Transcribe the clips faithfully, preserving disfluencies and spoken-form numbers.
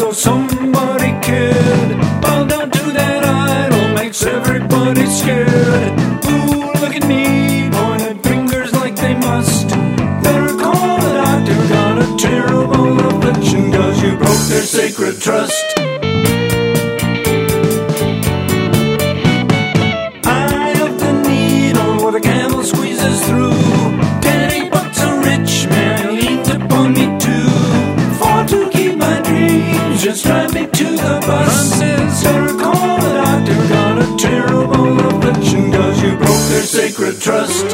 know somebody cared. Bow down to that idol makes everybody scared. Ooh, look at me, pointing fingers like they must. Better call the doctor, got a terrible affliction, cause you broke their sacred trust. Eye of the needle where the candle squeezes through. Daddy buck's a rich man, leaned upon me too. For to keep my dreams, just drive me to the bus. Says, better call the doctor, got a terrible affliction, cause you broke their sacred trust.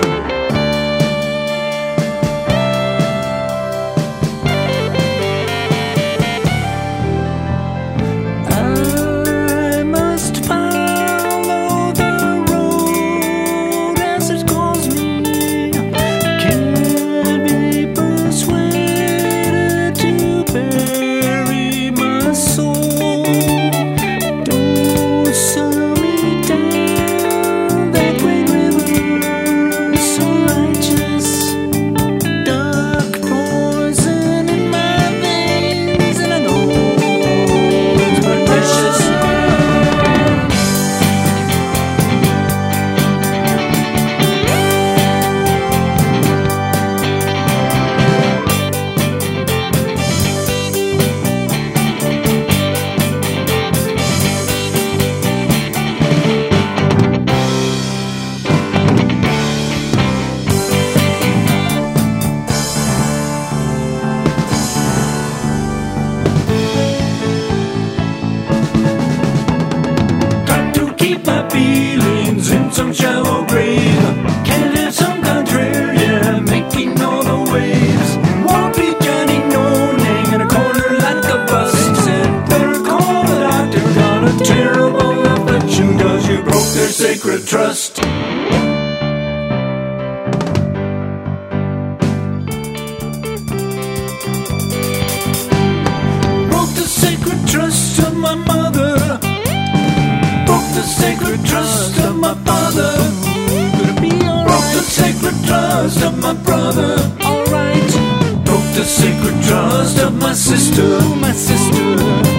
Keep my feelings in some shallow grave. Can't live some contrarian, making all the waves. Won't be Johnny no-name in a corner like a bus. Said, better call the doctor, got a terrible affliction, cause you broke their sacred trust. Broke the sacred trust of my mother. Broke the sacred trust of my father. Gonna be alright. Broke the sacred trust of my brother. Alright. Broke the sacred trust of my sister. My sister.